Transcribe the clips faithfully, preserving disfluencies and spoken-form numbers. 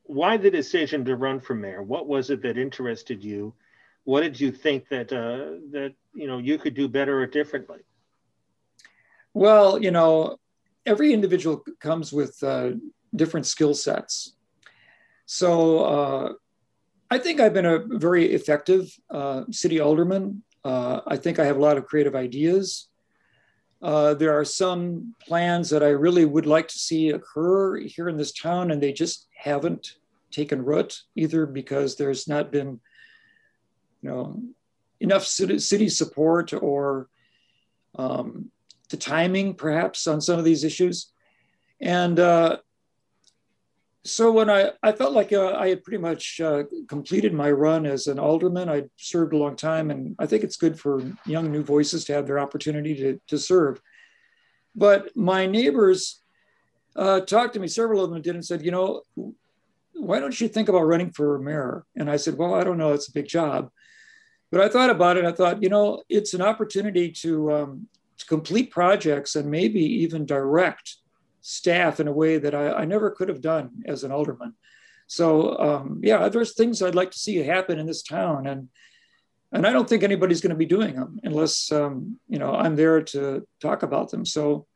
why the decision to run for mayor? What was it that interested you? What did you think that uh, that you know you could do better or differently? Well, you know, every individual comes with uh, different skill sets. So uh, I think I've been a very effective uh, city alderman. Uh, I think I have a lot of creative ideas. Uh, there are some plans that I really would like to see occur here in this town, and they just haven't taken root, either because there's not been, you know, enough city, city support, or um, the timing perhaps on some of these issues. And uh, so when I, I felt like uh, I had pretty much uh, completed my run as an alderman, I'd served a long time, and I think it's good for young new voices to have their opportunity to, to serve. But my neighbors uh, talked to me, several of them did, and said, you know, why don't you think about running for mayor? And I said, well, I don't know, it's a big job. But I thought about it. I thought, you know, it's an opportunity to, um, to complete projects and maybe even direct staff in a way that I, I never could have done as an alderman. So um, yeah, there's things I'd like to see happen in this town, and and I don't think anybody's going to be doing them unless um, you know, I'm there to talk about them. So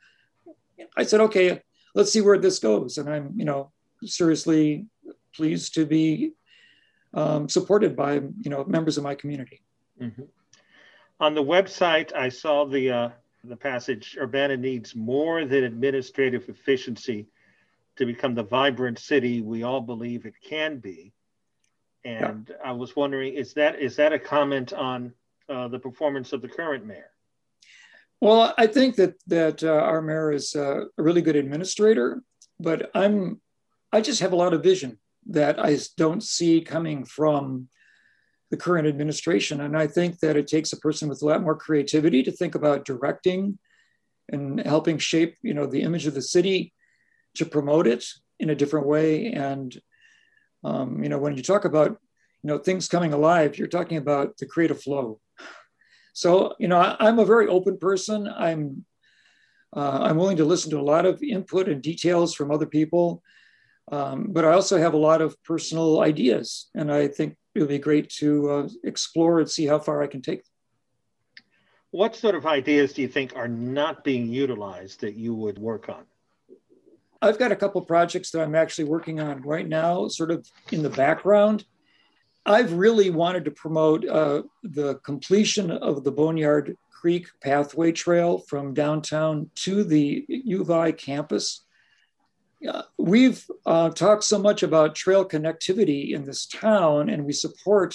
I said, okay, let's see where this goes, and I'm, you know, seriously pleased to be um, supported by, you know, members of my community. Mm-hmm. On the website, I saw the uh, the passage, Urbana needs more than administrative efficiency to become the vibrant city we all believe it can be. And yeah. I was wondering, is that is that a comment on uh, the performance of the current mayor? Well, I think that that uh, our mayor is uh, a really good administrator, but I'm I just have a lot of vision that I don't see coming from the current administration. And I think that it takes a person with a lot more creativity to think about directing and helping shape, you know, the image of the city, to promote it in a different way. And, um, you know, when you talk about, you know, things coming alive, you're talking about the creative flow. So, you know, I, I'm a very open person. I'm, uh, I'm willing to listen to a lot of input and details from other people. Um, but I also have a lot of personal ideas, and I think it would be great to uh, explore and see how far I can take them. What sort of ideas do you think are not being utilized that you would work on? I've got a couple projects that I'm actually working on right now, sort of in the background. I've really wanted to promote uh, the completion of the Boneyard Creek Pathway Trail from downtown to the U of I campus. Uh, we've uh, talked so much about trail connectivity in this town, and we support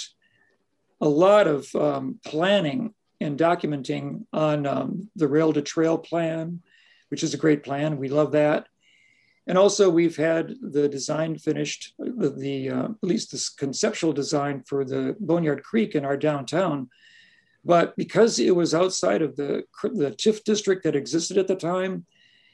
a lot of um, planning and documenting on um, the Rail to Trail plan, which is a great plan. We love that. And also we've had the design finished, the, the uh, at least this conceptual design for the Boneyard Creek in our downtown. But because it was outside of the, the TIF district that existed at the time,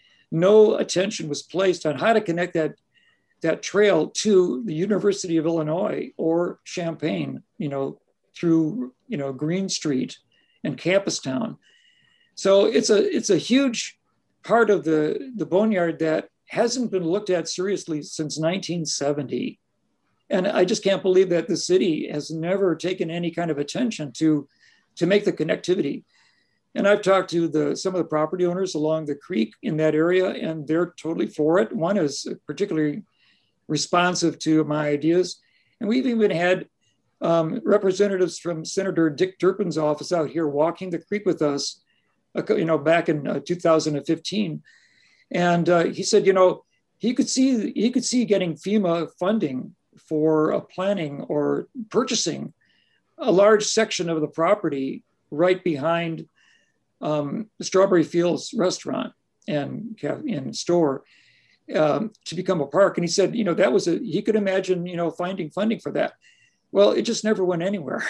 no attention was placed on how to connect that, that trail to the University of Illinois or Champaign, you know, through, you know, Green Street and Campus Town. So it's a, it's a huge part of the, the Boneyard that hasn't been looked at seriously since nineteen seventy. And I just can't believe that the city has never taken any kind of attention to, to make the connectivity. And I've talked to the, some of the property owners along the creek in that area, and they're totally for it. One is particularly responsive to my ideas. And we've even had um, representatives from Senator Dick Turpin's office out here walking the creek with us, uh, you know, back in uh, two thousand fifteen. And uh, he said, you know, he could see he could see getting FEMA funding for uh, planning or purchasing a large section of the property right behind um, the Strawberry Fields restaurant and, and store um, to become a park. And he said, you know, that was a, he could imagine, you know, finding funding for that. Well, it just never went anywhere.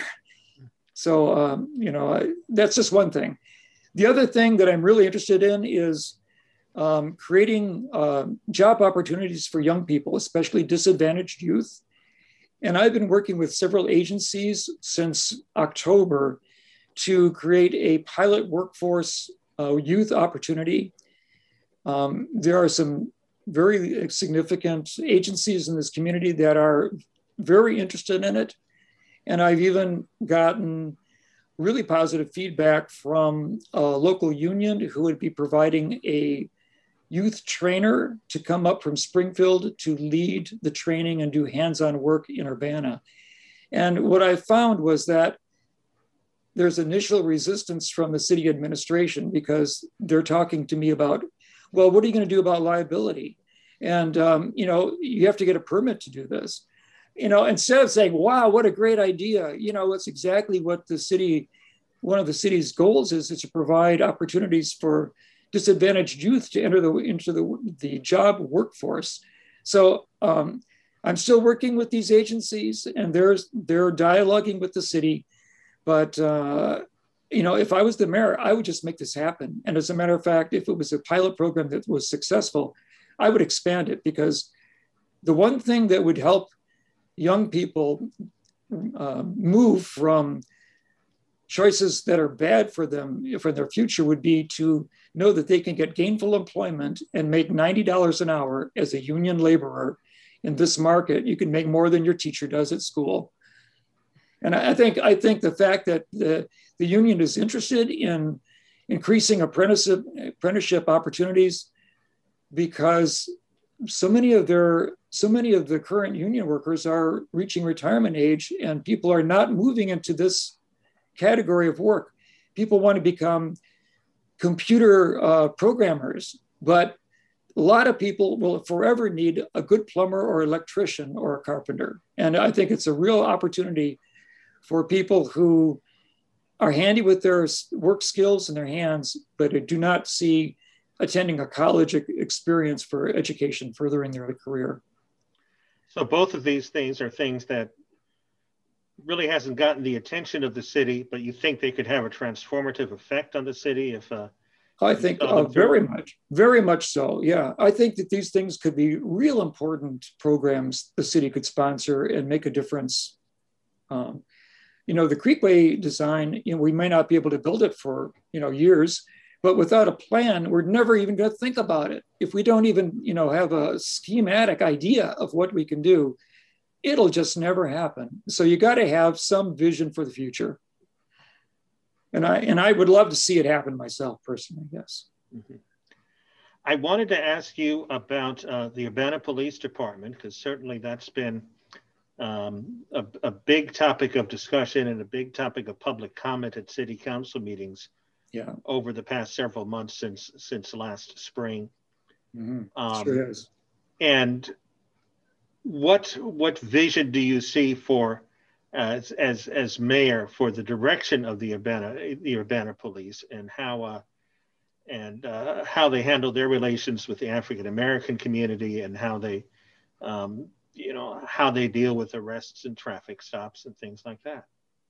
So, um, you know, I, that's just one thing. The other thing that I'm really interested in is um, creating uh, job opportunities for young people, especially disadvantaged youth. And I've been working with several agencies since October to create a pilot workforce uh, youth opportunity. Um, there are some very significant agencies in this community that are very interested in it. And I've even gotten really positive feedback from a local union who would be providing a youth trainer to come up from Springfield to lead the training and do hands-on work in Urbana. And what I found was that there's initial resistance from the city administration because they're talking to me about, well, what are you going to do about liability? And, um, you know, you have to get a permit to do this. You know, instead of saying, wow, what a great idea, you know, it's exactly what the city, one of the city's goals is, is to provide opportunities for disadvantaged youth to enter the, into the, the job workforce. So um, I'm still working with these agencies and there's, they're dialoguing with the city. But, uh, you know, if I was the mayor, I would just make this happen. And as a matter of fact, if it was a pilot program that was successful, I would expand it, because the one thing that would help young people uh, move from choices that are bad for them, for their future, would be to know that they can get gainful employment and make ninety dollars an hour as a union laborer in this market. You can make more than your teacher does at school. And I think, I think the fact that the, the union is interested in increasing apprenticeship, apprenticeship opportunities, because so many of their, so many of the current union workers are reaching retirement age and people are not moving into this category of work. People want to become computer uh, programmers, but a lot of people will forever need a good plumber or electrician or a carpenter. And I think it's a real opportunity for people who are handy with their work skills in their hands, but do not see attending a college experience for education furthering their career. So both of these things are things that really hasn't gotten the attention of the city, but you think they could have a transformative effect on the city if uh, I think uh, very much, very much so. Yeah, I think that these things could be real important programs the city could sponsor and make a difference. Um, you know, the Creekway design, you know, we may not be able to build it for, you know, years, but without a plan, we're never even going to think about it. If we don't even, you know, have a schematic idea of what we can do, it'll just never happen. So you got to have some vision for the future. And I, and I would love to see it happen myself personally, yes. Mm-hmm. I wanted to ask you about uh, the Urbana Police Department, because certainly that's been um, a, a big topic of discussion and a big topic of public comment at city council meetings yeah. over the past several months since since last spring. Mm-hmm. Um, sure is. And what what vision do you see for as as as mayor for the direction of the Urbana the Urbana Police, and how uh, and uh, how they handle their relations with the African American community, and how they um, you know how they deal with arrests and traffic stops and things like that?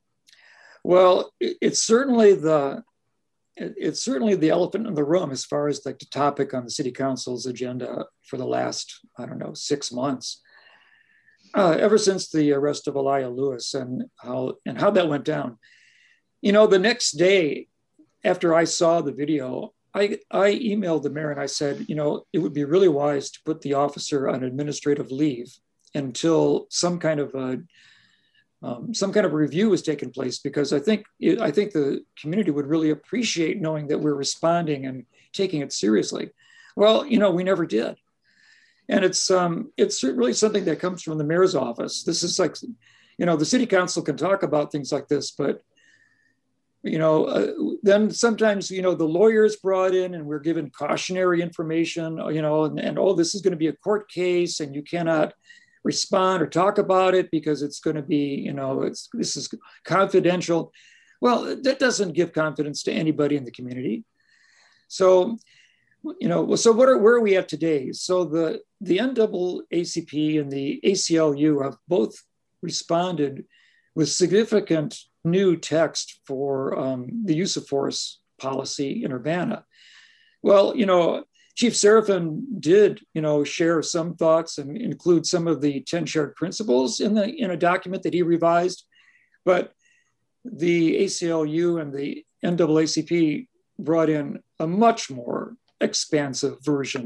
Well, it's certainly the it's certainly the elephant in the room as far as like the topic on the city council's agenda for the last, I don't know, six months. Uh, ever since the arrest of Elijah Lewis and how and how that went down. You know, the next day after I saw the video, I, I emailed the mayor and I said, you know, it would be really wise to put the officer on administrative leave until some kind of a um, some kind of review was taking place, because I think it, I think the community would really appreciate knowing that we're responding and taking it seriously. Well, you know, we never did. And it's um, it's really something that comes from the mayor's office. This is like, you know, the city council can talk about things like this, but, you know, uh, then sometimes, you know, the lawyers brought in and we're given cautionary information, you know, and, and oh, this is going to be a court case and you cannot respond or talk about it because it's going to be, you know, it's this is confidential. Well, that doesn't give confidence to anybody in the community. So, you know, so what are, where are we at today? So the, the N double A C P and the A C L U have both responded with significant new text for um, the use of force policy in Urbana. Well, you know, Chief Serafin did, you know, share some thoughts and include some of the ten shared principles in the in a document that he revised, but the A C L U and the N double A C P brought in a much more expansive version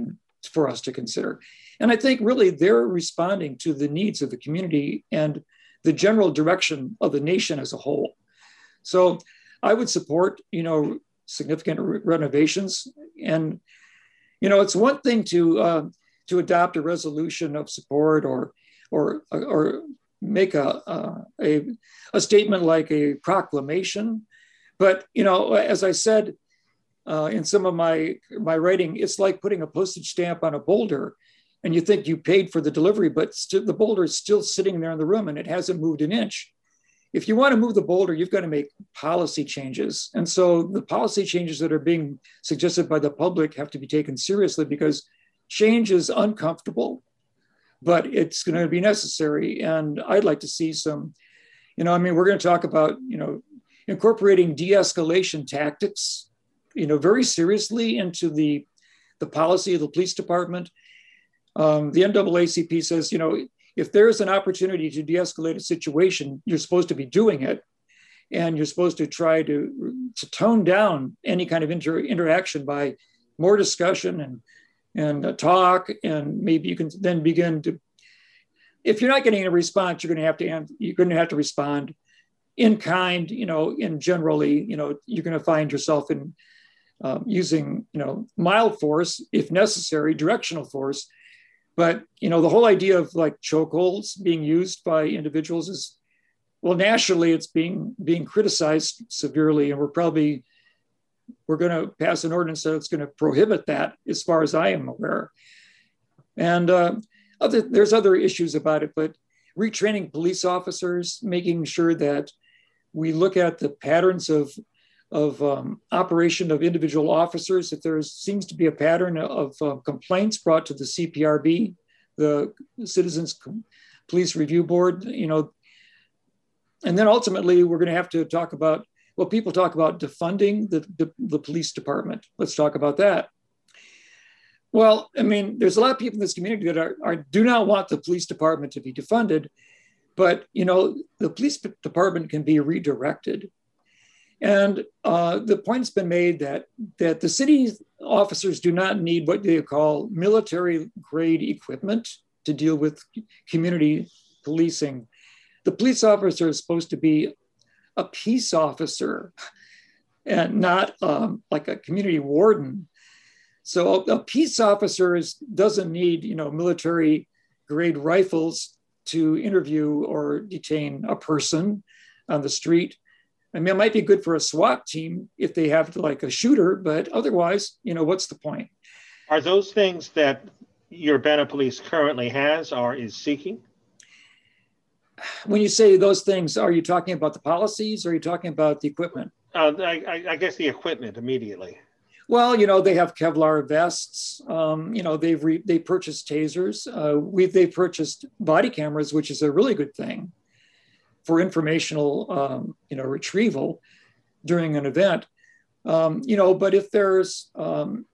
for us to consider. And I think really they're responding to the needs of the community and the general direction of the nation as a whole. So I would support, you know, significant re- renovations. And, you know, it's one thing to uh, to adopt a resolution of support or or or make a, a a statement like a proclamation. But, you know, as I said uh, in some of my my writing, it's like putting a postage stamp on a boulder, and you think you paid for the delivery, but st- the boulder is still sitting there in the room and it hasn't moved an inch. If you want to move the boulder, you've got to make policy changes. And so the policy changes that are being suggested by the public have to be taken seriously, because change is uncomfortable, but it's going to be necessary. And I'd like to see some, you know, I mean, we're going to talk about, you know, incorporating de-escalation tactics, you know, very seriously into the, the policy of the police department. Um, the N double A C P says, you know, if there's an opportunity to de-escalate a situation, you're supposed to be doing it. And you're supposed to try to, to tone down any kind of inter, interaction by more discussion and, and uh, talk. And maybe you can then begin to, if you're not getting a response, you're going to have to, you're going to have to respond in kind, you know, in generally, you know, you're going to find yourself in um, using, you know, mild force, if necessary, directional force. But, you know, the whole idea of like chokeholds being used by individuals is, well, nationally, it's being being criticized severely. And we're probably, we're going to pass an ordinance that's going to prohibit that, as far as I am aware. And uh, other, there's other issues about it, but retraining police officers, making sure that we look at the patterns of, of um, operation of individual officers. If there seems to be a pattern of uh, complaints brought to the C P R B, the Citizens Police Review Board, you know, and then ultimately we're going to have to talk about, well, people talk about defunding the, the, the police department. Let's talk about that. Well, I mean, there's a lot of people in this community that are, are do not want the police department to be defunded, but, you know, the police department can be redirected. And uh, the point's been made that, that the city officers do not need what they call military grade equipment to deal with community policing. The police officer is supposed to be a peace officer and not um, like a community warden. So a peace officer is, doesn't need, you know, military grade rifles to interview or detain a person on the street. I mean, it might be good for a SWAT team if they have like a shooter, but otherwise, you know, what's the point? Are those things that your Urbana Police currently has or is seeking? When you say those things, are you talking about the policies or are you talking about the equipment? Uh, I, I guess the equipment immediately. Well, you know, they have Kevlar vests. Um, you know, they've re- they purchased tasers. Uh, we they've purchased body cameras, which is a really good thing for informational, um, you know, retrieval during an event. Um, you know, but if there's, um,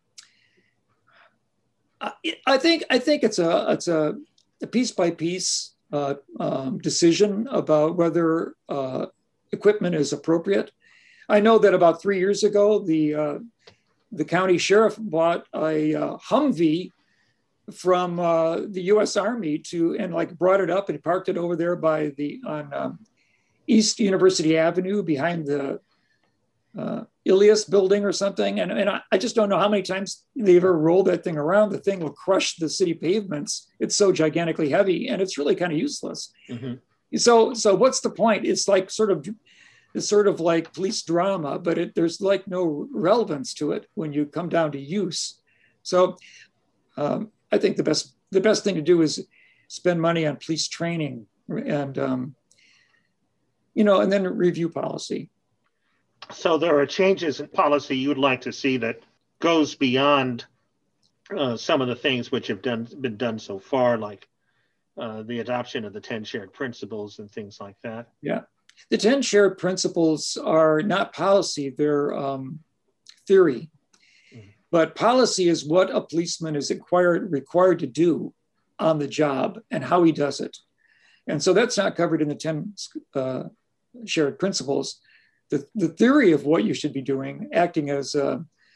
I, I think I think it's a it's a, a piece by piece uh, um, decision about whether uh, equipment is appropriate. I know that about three years ago, the uh, the county sheriff bought a uh, Humvee from uh, the U S Army to, and like brought it up and parked it over there by the, on um, East University Avenue behind the uh, Ilias building or something. And, and I, I just don't know how many times they ever rolled that thing around. The thing will crush the city pavements. It's so gigantically heavy and it's really kind of useless. Mm-hmm. So, so what's the point? It's like sort of, it's sort of like police drama, but it, there's like no relevance to it when you come down to use. So um, I think the best the best thing to do is spend money on police training and um, you know, and then review policy. So there are changes in policy you'd like to see that goes beyond uh, some of the things which have done been done so far, like uh, the adoption of the ten shared principles and things like that. Yeah. The ten shared principles are not policy, they're um, theory. Mm-hmm. But policy is what a policeman is required, required to do on the job and how he does it. And so that's not covered in the ten uh, shared principles. The, the theory of what you should be doing, acting as a,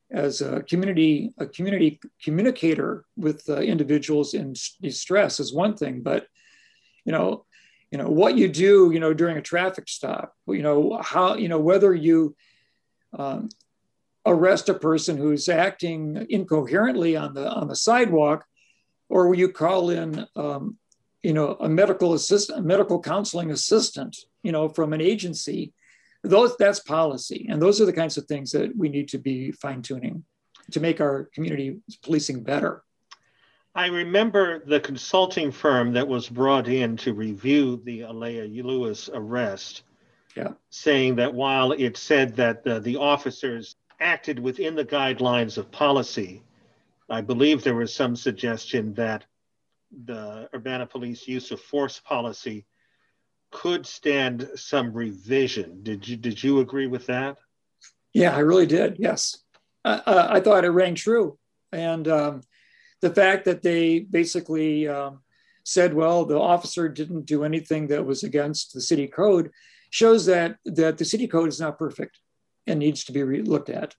as a community, a community communicator with uh, individuals in distress is one thing, but you know, you know what you do, you know, during a traffic stop, you know, how, you know, whether you um, arrest a person who's acting incoherently on the on the sidewalk, or will you call in, um, you know, a medical assistant, a medical counseling assistant, you know, from an agency. Those, that's policy. And those are the kinds of things that we need to be fine tuning to make our community policing better. I remember the consulting firm that was brought in to review the Alea Lewis arrest, yeah, saying that while it said that the, the officers acted within the guidelines of policy, I believe there was some suggestion that the Urbana Police use of force policy could stand some revision. Did you did you agree with that? Yeah, I really did. Yes, uh, uh, I thought it rang true, and um, the fact that they basically um, said, "Well, the officer didn't do anything that was against the city code," shows that that the city code is not perfect and needs to be re- looked at.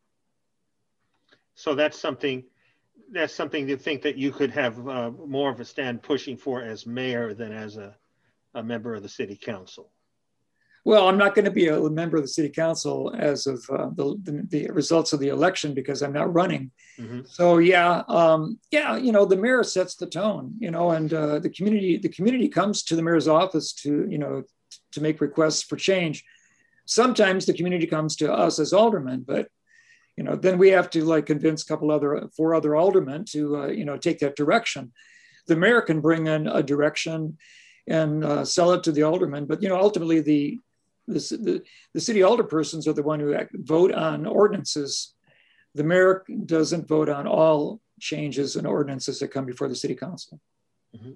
So that's something. That's something you think that you could have uh, more of a stand pushing for as mayor than as a a member of the city council? Well, I'm not going to be a member of the city council as of uh, the, the, the results of the election because I'm not running. Mm-hmm. So yeah, um, yeah, you know, the mayor sets the tone, you know, and uh, the community, the community comes to the mayor's office to, you know, to make requests for change. Sometimes the community comes to us as aldermen, but you know, then we have to like convince a couple other, four other aldermen to, uh, you know, take that direction. The mayor can bring in a direction and uh, sell it to the aldermen. But, you know, ultimately the, the, the, the city alderpersons are the one who vote on ordinances. The mayor doesn't vote on all changes and ordinances that come before the city council. Mm-hmm.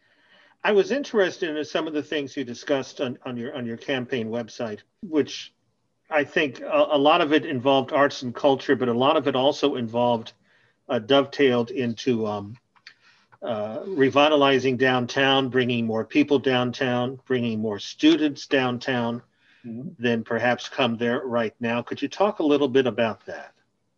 I was interested in some of the things you discussed on, on your on your campaign website, which I think a, a lot of it involved arts and culture, but a lot of it also involved uh, dovetailed into um, Uh, revitalizing downtown, bringing more people downtown, bringing more students downtown mm-hmm. than perhaps come there right now. Could you talk a little bit about that?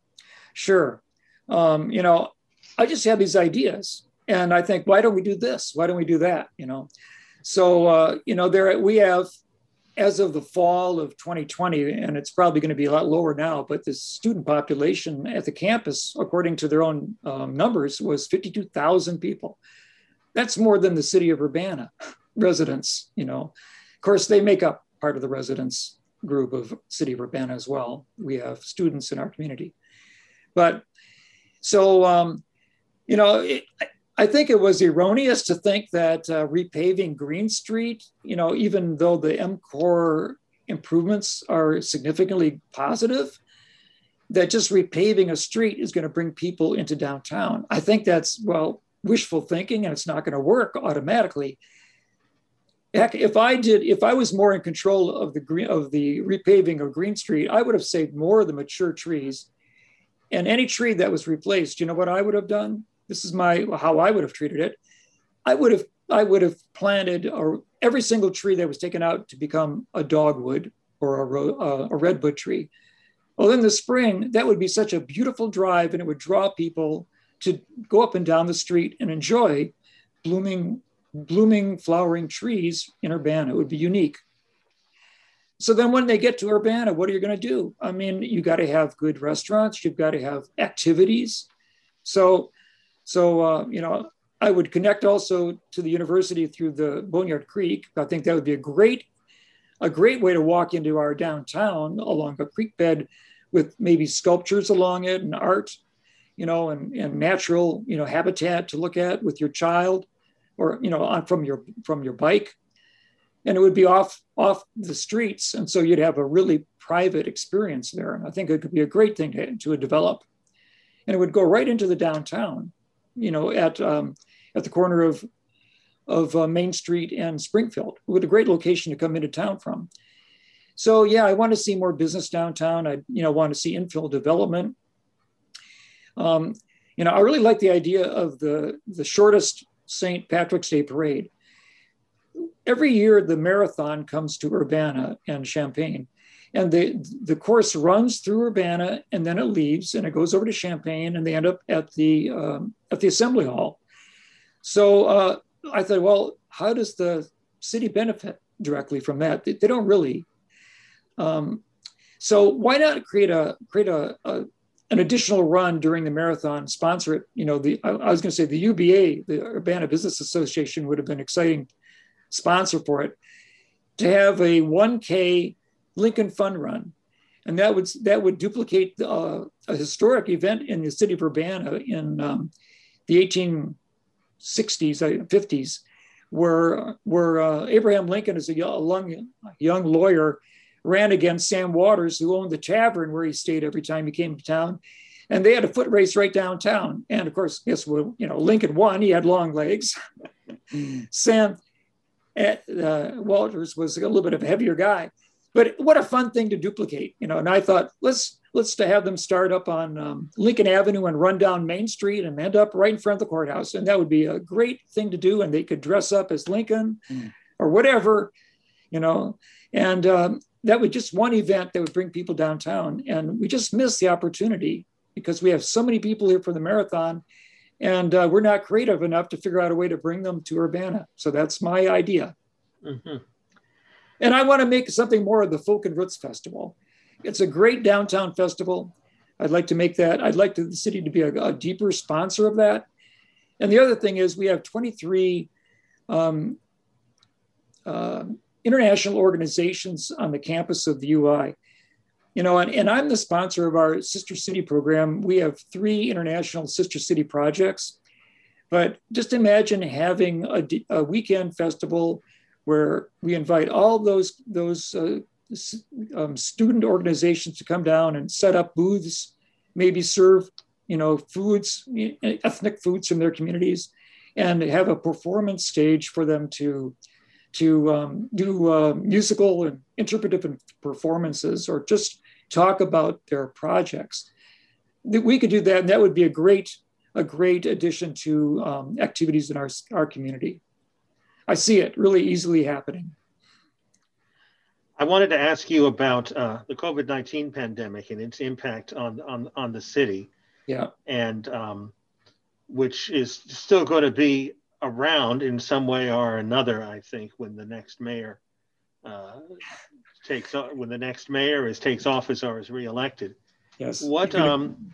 Sure. Um, you know, I just have these ideas and I think, why don't we do this? Why don't we do that? You know, so, uh, you know, there we have, as of the fall of twenty twenty, and it's probably going to be a lot lower now, but the student population at the campus, according to their own um, numbers, was fifty-two thousand people. That's more than the city of Urbana residents, you know. Of course, they make up part of the residents group of city of Urbana as well. We have students in our community. But so, um, you know, it, I think it was erroneous to think that uh, repaving Green Street, you know, even though the M CORE improvements are significantly positive, that just repaving a street is going to bring people into downtown. I think that's, well, wishful thinking, and it's not going to work automatically. Heck, if I did, if I was more in control of the green, of the repaving of Green Street, I would have saved more of the mature trees. And any tree that was replaced, you know what I would have done? This is my how I would have treated it. I would have I would have planted or every single tree that was taken out to become a dogwood or a, uh, a redwood tree. Well, in the spring, that would be such a beautiful drive, and it would draw people to go up and down the street and enjoy blooming, blooming, flowering trees in Urbana. It would be unique. So then when they get to Urbana, what are you going to do? I mean, you got to have good restaurants. You've got to have activities. So, so uh, you know, I would connect also to the university through the Boneyard Creek. I think that would be a great, a great way to walk into our downtown along a creek bed with maybe sculptures along it and art, you know, and, and natural, you know, habitat to look at with your child or, you know, on from your, from your bike. And it would be off, off the streets. And so you'd have a really private experience there. And I think it could be a great thing to, to develop. And it would go right into the downtown, you know, at, um, at the corner of, of uh, Main Street and Springfield, with a great location to come into town from. So yeah, I want to see more business downtown. I, you know, want to see infill development. Um, you know, I really like the idea of the, the shortest Saint Patrick's Day parade. Every year, the marathon comes to Urbana and Champaign. And the, the course runs through Urbana and then it leaves and it goes over to Champaign and they end up at the, um, at the Assembly Hall. So uh, I thought, well, how does the city benefit directly from that? They, they don't really. Um, so why not create a create a, a an additional run during the marathon, sponsor it? You know, the I, I was going to say the U B A, the Urbana Business Association, would have been an exciting sponsor for it, to have a one K Lincoln Fun Run, and that would that would duplicate uh, a historic event in the city of Urbana in um, the eighteen sixties, fifties, where where uh, Abraham Lincoln, as a young young lawyer, ran against Sam Waters, who owned the tavern where he stayed every time he came to town, and they had a foot race right downtown. And of course, guess what? You know, Lincoln won. He had long legs. Sam uh, Waters was a little bit of a heavier guy. But what a fun thing to duplicate, you know. And I thought, let's let's to have them start up on um, Lincoln Avenue and run down Main Street and end up right in front of the courthouse. And that would be a great thing to do. And they could dress up as Lincoln mm. or whatever, you know. And um, that would just one event that would bring people downtown. And we just missed the opportunity because we have so many people here for the marathon, and uh, we're not creative enough to figure out a way to bring them to Urbana. So that's my idea. Mm-hmm. And I want to make something more of the Folk and Roots Festival. It's a great downtown festival. I'd like to make that. I'd like to, the city to be a, a deeper sponsor of that. And the other thing is we have twenty-three um, uh, international organizations on the campus of the U I. You know, and, and I'm the sponsor of our Sister City program. We have three international Sister City projects. But just imagine having a, a weekend festival where we invite all those, those uh, um, student organizations to come down and set up booths, maybe serve, you know, foods, ethnic foods from their communities, and have a performance stage for them to, to um, do uh, musical and interpretive performances, or just talk about their projects. We could do that, and that would be a great, a great addition to um, activities in our, our community. I see it really easily happening. I wanted to ask you about uh, the COVID nineteen pandemic and its impact on, on, on the city. Yeah. And um, which is still going to be around in some way or another, I think, when the next mayor uh, takes, when the next mayor is takes office or is reelected. Yes. What, um,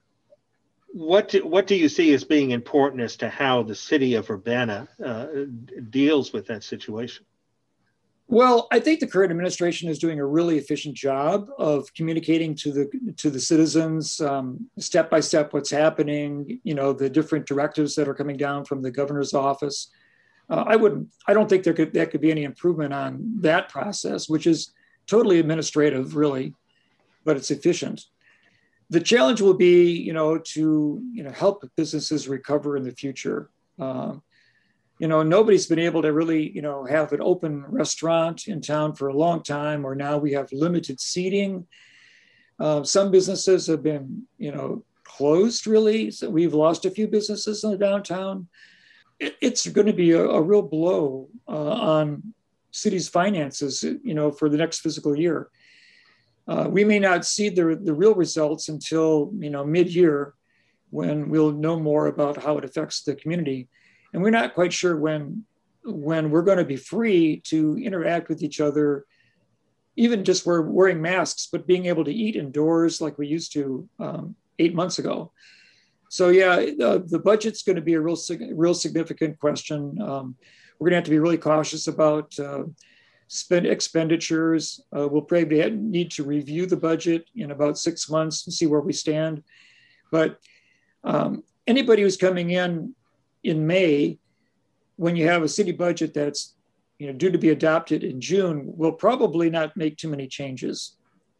What do, what do you see as being important as to how the city of Urbana uh, deals with that situation? Well, I think the current administration is doing a really efficient job of communicating to the to the citizens um, step by step what's happening. You know, the different directives that are coming down from the governor's office. Uh, I wouldn't. I don't think there could that could be any improvement on that process, which is totally administrative, really, but it's efficient. The challenge will be, you know, to you know help businesses recover in the future. Uh, you know, nobody's been able to really, you know, have an open restaurant in town for a long time, or now we have limited seating. Uh, some businesses have been, you know, closed really. So we've lost a few businesses in the downtown. It, it's going to be a, a real blow uh, on city's finances, you know, for the next fiscal year. Uh, we may not see the, the real results until, you know, mid-year, when we'll know more about how it affects the community. And we're not quite sure when, when we're going to be free to interact with each other, even just we're wearing masks, but being able to eat indoors like we used to um, eight months ago. So yeah, the, the budget's going to be a real, real significant question. Um, we're going to have to be really cautious about uh, spend expenditures. Uh, we'll probably need to review the budget in about six months and see where we stand. But um, anybody who's coming in in May, when you have a city budget that's you know due to be adopted in June, will probably not make too many changes.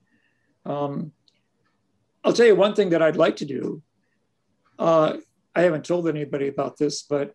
Um, I'll tell you one thing that I'd like to do. Uh, I haven't told anybody about this, but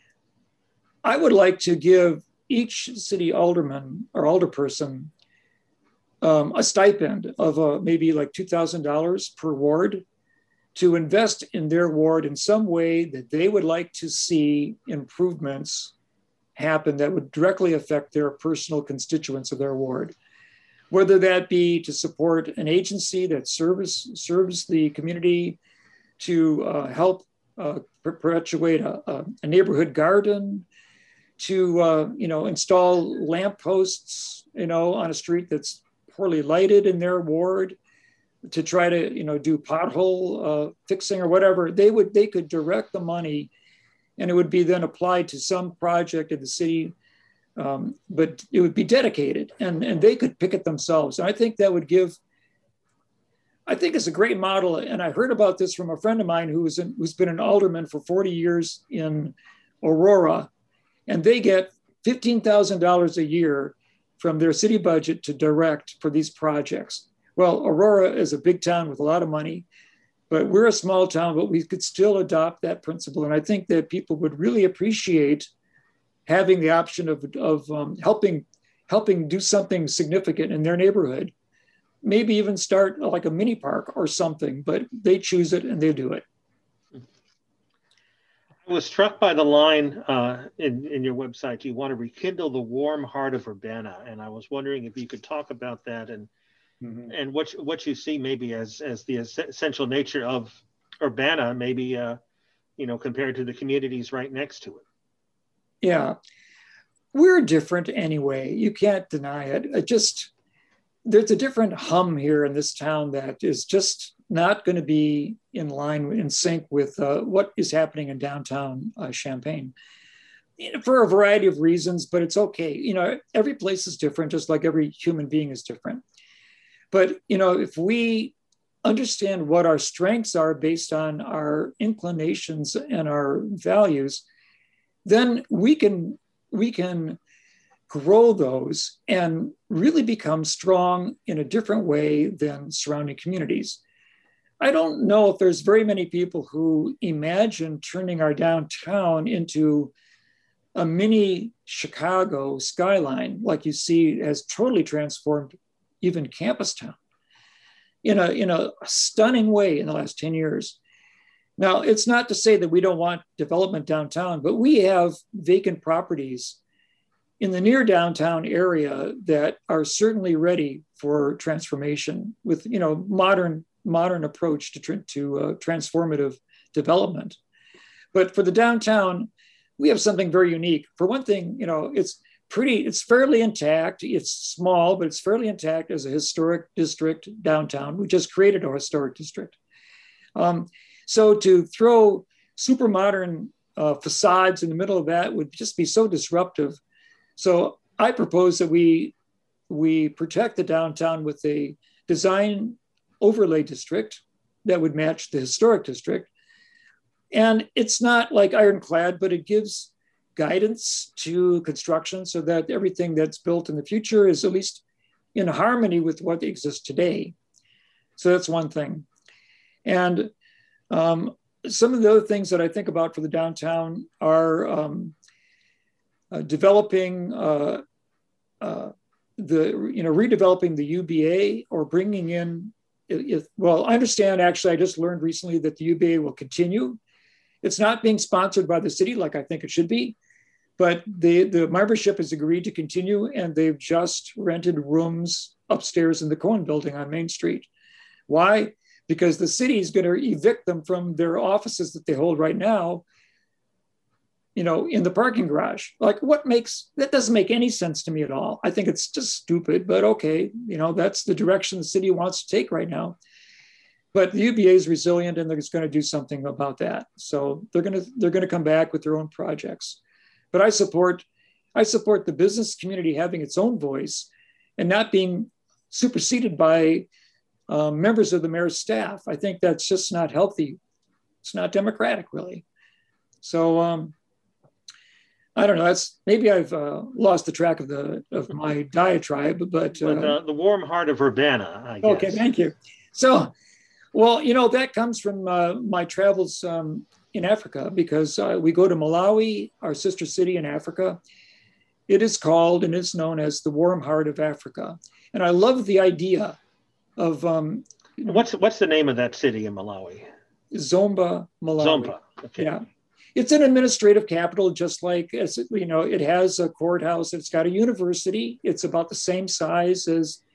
I would like to give each city alderman or alderperson um, a stipend of uh, maybe like two thousand dollars per ward to invest in their ward in some way that they would like to see improvements happen that would directly affect their personal constituents of their ward. whether that be to support an agency that serves, serves the community, to uh, help uh, perpetuate a, a, a neighborhood garden, to uh, you know, install lampposts, you know, on a street that's poorly lighted in their ward, to try to, you know, do pothole uh, fixing or whatever. They would, they could direct the money, and it would be then applied to some project in the city, um, but it would be dedicated, and, and they could pick it themselves. And I think that would give, I think it's a great model. And I heard about this from a friend of mine who's, in, who's been an alderman for forty years in Aurora, and they get fifteen thousand dollars a year from their city budget to direct for these projects. Well, Aurora is a big town with a lot of money, but we're a small town, but we could still adopt that principle. And I think that people would really appreciate having the option of, of um, helping, helping do something significant in their neighborhood, maybe even start like a mini park or something, but they choose it and they do it. I was struck by the line uh, in, in your website, you want to rekindle the warm heart of Urbana. And I was wondering if you could talk about that and Mm-hmm. and what what you see maybe as as the essential nature of Urbana, maybe uh, you know, compared to the communities right next to it. Yeah, we're different anyway. You can't deny it. It just, there's a different hum here in this town that is just not going to be in line, in sync with uh, what is happening in downtown uh, Champaign, you know, for a variety of reasons. But it's okay. You know, every place is different, just like every human being is different. But, you know, if we understand what our strengths are based on our inclinations and our values, then we can, we can grow those and really become strong in a different way than surrounding communities. I don't know if there's very many people who imagine turning our downtown into a mini Chicago skyline, like you see has totally transformed even Campus Town in a, in a stunning way in the last ten years. Now, it's not to say that we don't want development downtown, but we have vacant properties in the near downtown area that are certainly ready for transformation with, you know, modern, modern approach to, to uh, transformative development. But for the downtown, we have something very unique. For one thing, you know, it's pretty, it's fairly intact. It's small, but it's fairly intact as a historic district downtown. We just created a historic district. Um, so to throw super modern uh, facades in the middle of that would just be so disruptive. So I propose that we, we protect the downtown with a design overlay district that would match the historic district. And it's not like ironclad, but it gives guidance to construction so that everything that's built in the future is at least in harmony with what exists today. So that's one thing. And um, some of the other things that I think about for the downtown are um, uh, developing uh, uh, the, you know, redeveloping the U B A or bringing in, if, well, I understand actually, I just learned recently that the U B A will continue. It's not being sponsored by the city like I think it should be, but the, the membership has agreed to continue, and they've just rented rooms upstairs in the Cohen Building on Main Street. Why? Because the city is going to evict them from their offices that they hold right now, you know, in the parking garage. Like, what makes, that doesn't make any sense to me at all. I think it's just stupid, but okay, you know, that's the direction the city wants to take right now. But the U B A is resilient, and they're just going to do something about that. So they're going to, they're going to come back with their own projects. But I support, I support the business community having its own voice and not being superseded by um, members of the mayor's staff. I think that's just not healthy. It's not democratic, really. So um, I don't know. That's, maybe I've uh, lost the track of the of my diatribe, but, uh, but uh, the warm heart of Urbana, I guess. Okay, thank you. So, well, you know, that comes from uh, my travels um, in Africa, because uh, we go to Malawi, our sister city in Africa. It is called and is known as the warm heart of Africa. And I love the idea of... Um, what's what's the name of that city in Malawi? Zomba, Malawi. Zomba, okay. Yeah. It's an administrative capital, just like, as you know, it has a courthouse, it's got a university. It's about the same size as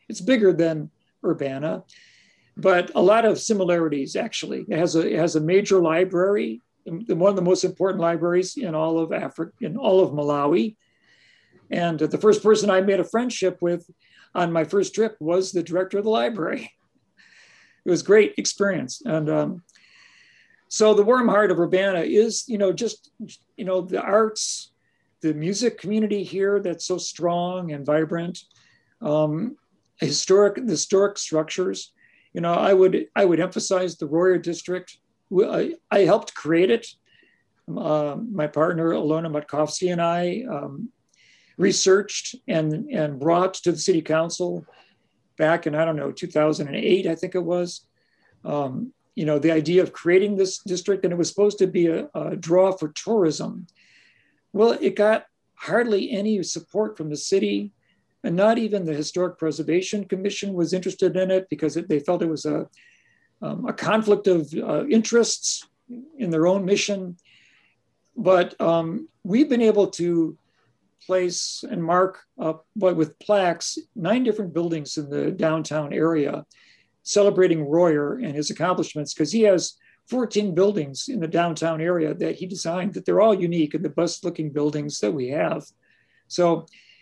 It's bigger than Urbana, but a lot of similarities, actually. It has a, it has a major library, one of the most important libraries in all of Africa, in all of Malawi. And the first person I made a friendship with on my first trip was the director of the library. It was a great experience. And um, so the warm heart of Urbana is, you know, just, you know, the arts, the music community here that's so strong and vibrant, um, historic, the historic structures. You know, I would, I would emphasize the Royer District. I, I helped create it. Uh, my partner, Alona Matkovsky, and I um, researched and, and brought to the city council back in, I don't know, two thousand eight, I think it was, um, you know, the idea of creating this district, and it was supposed to be a, a draw for tourism. Well, it got hardly any support from the city, and not even the Historic Preservation Commission was interested in it because it, they felt it was a, um, a conflict of uh, interests in their own mission. But um, we've been able to place and mark up, but with plaques, nine different buildings in the downtown area celebrating Royer and his accomplishments, because he has fourteen buildings in the downtown area that he designed, that they're all unique and the best looking buildings that we have. So,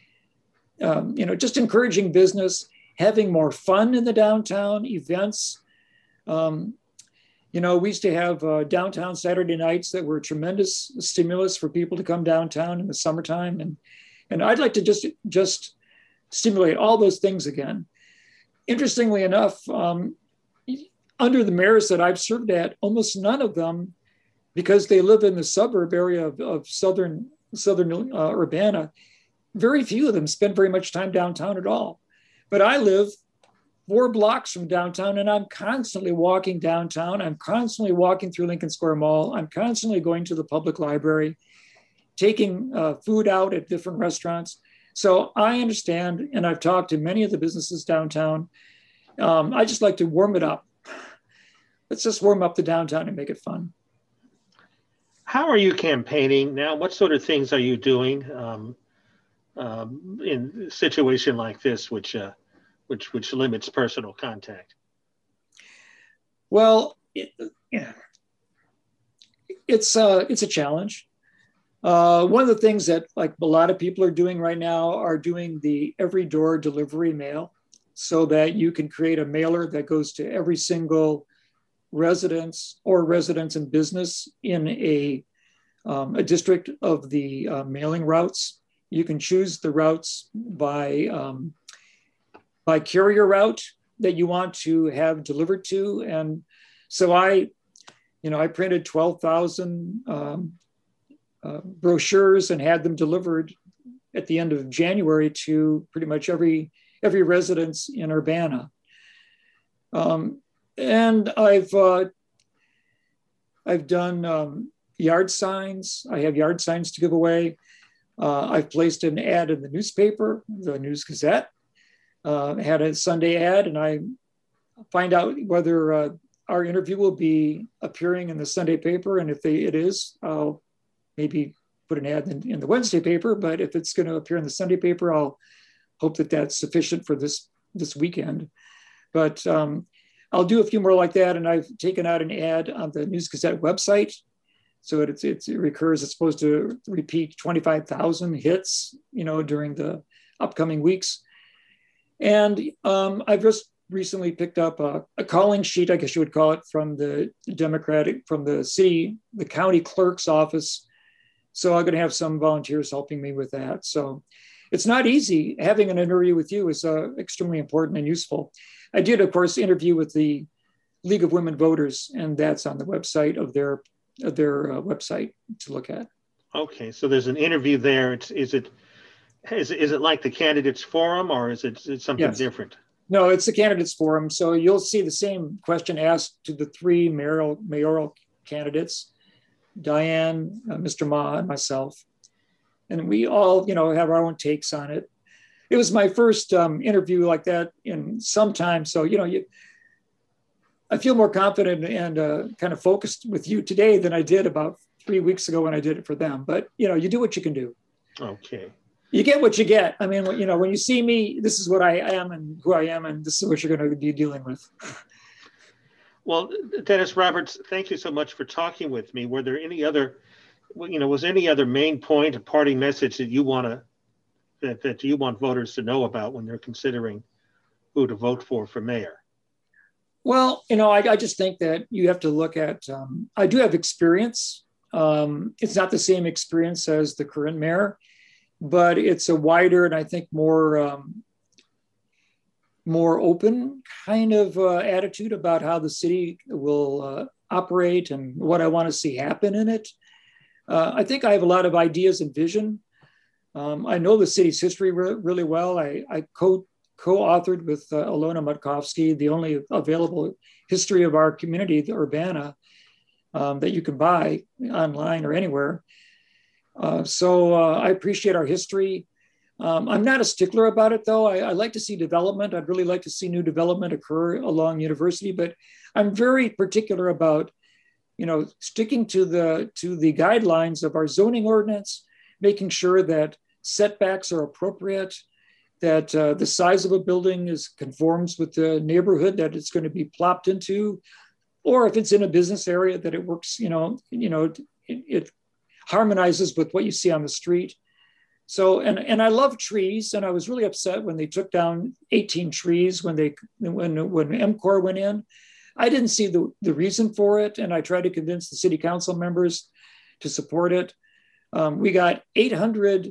um, you know, just encouraging business, having more fun in the downtown, events. Um, you know, we used to have uh, downtown Saturday nights that were a tremendous stimulus for people to come downtown in the summertime. And, and I'd like to just, just stimulate all those things again. Interestingly enough, um, under the mayors that I've served at, almost none of them, because they live in the suburb area of, of southern, southern uh, Urbana, very few of them spend very much time downtown at all. But I live four blocks from downtown, and I'm constantly walking downtown. I'm constantly walking through Lincoln Square Mall. I'm constantly going to the public library, taking uh, food out at different restaurants. So I understand, and I've talked to many of the businesses downtown. Um, I just like to warm it up. Let's just warm up the downtown and make it fun. How are you campaigning now? What sort of things are you doing um, um, in a situation like this, which uh, which which limits personal contact? Well, it, yeah, it's uh, it's a challenge. Uh, one of the things that like a lot of people are doing right now are doing the every door delivery mail, so that you can create a mailer that goes to every single residence or residence and business in a, um, a district of the uh, mailing routes. You can choose the routes by, um, by carrier route that you want to have delivered to. And so I, you know, I printed twelve thousand um, uh, brochures and had them delivered at the end of January to pretty much every, every residence in Urbana. Um, And I've uh, I've done um, yard signs. I have yard signs to give away. Uh, I've placed an ad in the newspaper, the News Gazette. Uh, had a Sunday ad, and I find out whether uh, our interview will be appearing in the Sunday paper. And if they, it is, I'll maybe put an ad in, in the Wednesday paper. But if it's going to appear in the Sunday paper, I'll hope that that's sufficient for this this weekend. But um, I'll do a few more like that. And I've taken out an ad on the News Gazette website. So it, it's, it recurs, it's supposed to repeat twenty-five thousand hits, you know, during the upcoming weeks. And um, I've just recently picked up a, a calling sheet, I guess you would call it, from the Democratic, from the city, the county clerk's office. So I'm going to have some volunteers helping me with that. So it's not easy. Having an interview with you is uh, extremely important and useful. I did, of course, interview with the League of Women Voters, and that's on the website of their of their uh, website to look at. Okay, so there's an interview there. It's, is it is it, is it like the candidates forum, or is it, is it something yes. different? No, it's the candidates forum. So you'll see the same question asked to the three mayoral mayoral candidates, Diane, uh, Mister Ma, and myself, and we all, you know, have our own takes on it. It was my first um, interview like that in some time. So, you know, you, I feel more confident and uh, kind of focused with you today than I did about three weeks ago when I did it for them. But, you know, you do what you can do. Okay. You get what you get. I mean, you know, when you see me, this is what I am and who I am, and this is what you're going to be dealing with. Well, Dennis Roberts, thank you so much for talking with me. Were there any other, you know, was there any other main point, a parting message that you want to, that, that you want voters to know about when they're considering who to vote for for mayor? Well, you know, I, I just think that you have to look at, um, I do have experience. Um, it's not the same experience as the current mayor, but it's a wider and I think more, um, more open kind of uh, attitude about how the city will uh, operate and what I want to see happen in it. Uh, I think I have a lot of ideas and vision. Um, I know the city's history re really well. I, I co co-authored with uh, Alona Matkovsky, the only available history of our community, the Urbana, um, that you can buy online or anywhere. Uh, so uh, I appreciate our history. Um, I'm not a stickler about it, though. I, I like to see development. I'd really like to see new development occur along University, but I'm very particular about, you know, sticking to the to the guidelines of our zoning ordinance, making sure that setbacks are appropriate, that uh, the size of a building is conforms with the neighborhood that it's going to be plopped into, or if it's in a business area, that it works, you know, you know, it, it harmonizes with what you see on the street. So, and, and I love trees, and I was really upset when they took down eighteen trees when they when when MCOR went in. I didn't see the, the reason for it, and I tried to convince the city council members to support it. Um, we got eight hundred,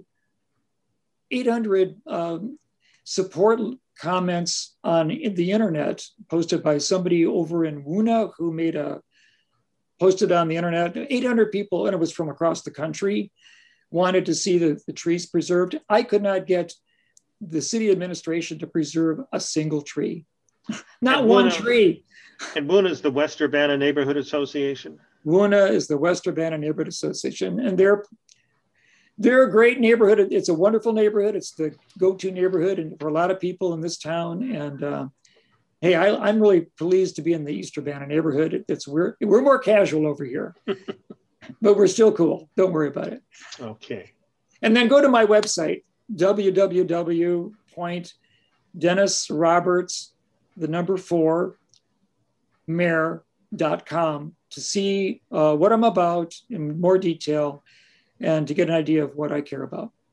eight hundred um, support comments on the internet posted by somebody over in Woona who made a posted on the internet. eight hundred people, and it was from across the country, wanted to see the, the trees preserved. I could not get the city administration to preserve a single tree, not and one Woona, tree. And Woona is the West Urbana Neighborhood Association? Woona is the West Urbana Neighborhood Association, and they're they're a great neighborhood. It's a wonderful neighborhood. It's the go-to neighborhood and for a lot of people in this town. And uh, hey, I, I'm really pleased to be in the East Urbana neighborhood. It, it's we're we're more casual over here, but we're still cool. Don't worry about it. Okay. And then go to my website, w w w dot dennis roberts, the number four, mayor dot com to see uh, what I'm about in more detail and to get an idea of what I care about.